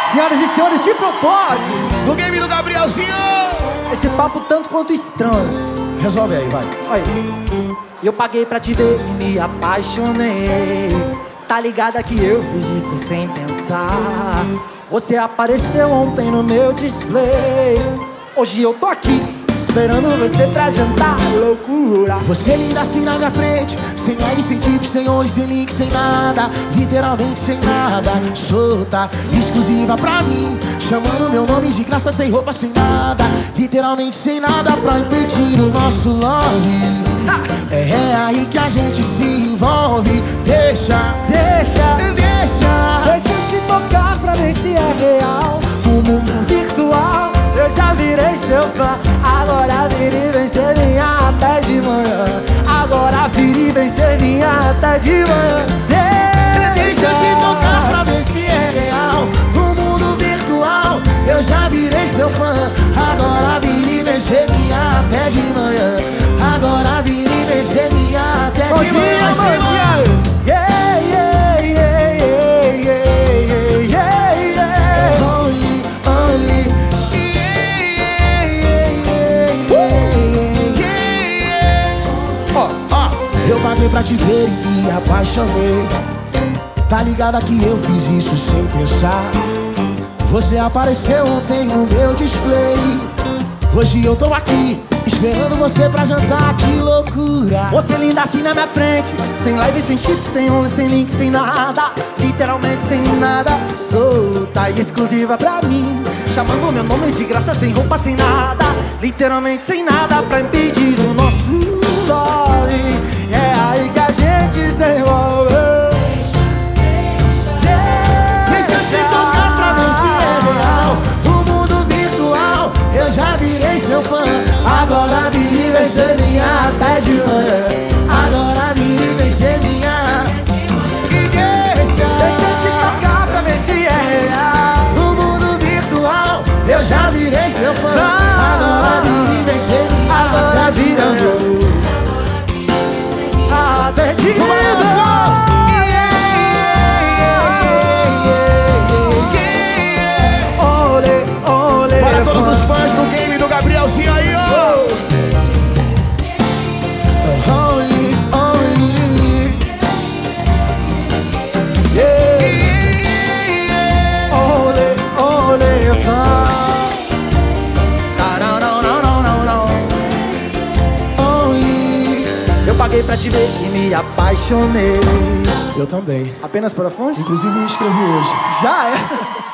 Senhoras e senhores, de propósito, no game do Gabrielzinho. esse papo tanto quanto estranho. Resolve aí, vai. Olha, eu paguei pra te ver e me apaixonei. Tá ligada que eu fiz isso sem pensar. Você apareceu ontem no meu display. Hoje eu tô aqui esperando você pra jantar, loucura. Você linda assim na minha frente, sem live, sem tip, sem olho, sem link, sem nada. Literalmente sem nada, solta, exclusiva pra mim, chamando meu nome de graça, sem roupa, sem nada. Literalmente sem nada pra impedir o nosso love. É aí que a gente se envolve. Deixa eu te tocar pra ver se é real. O mundo virtual, eu já virei seu fã. Agora vira e vem ser minha até de manhã. Agora vira e vem ser minha até de manhã. Deixa eu te tocar pra ver se é real. O mundo virtual, eu já virei seu fã. Agora vira e vem ser minha até de manhã. Agora vira e vem ser minha até de manhã. Eu paguei pra te ver e me apaixonei. Tá ligada que eu fiz isso sem pensar. Você apareceu ontem no meu display. Hoje eu tô aqui esperando você pra jantar, que loucura. Você linda assim na minha frente, sem live, sem chip, sem onda, sem link, sem nada. Literalmente sem nada, solta e exclusiva pra mim, chamando meu nome de graça, sem roupa, sem nada. Literalmente sem nada pra impedir o nosso love. É aí que a gente se envolve. Deixa eu te tocar pra ver se é real. O mundo virtual, eu já virei seu fã. Agora vira e vem ser minha até de manhã. Agora vira e vem ser minha. E deixa eu te tocar pra ver se é real. O mundo virtual, eu já virei seu fã. Agora vira e vem ser minha até de manhã. Até de manhã. Para todos os fãs do game do Gabrielzinho aí, ó. Only. Only fã. Only. Eu paguei pra te ver e me apaixonei. Eu também. Apenas por Afonso? Inclusive me inscrevi hoje. Já é.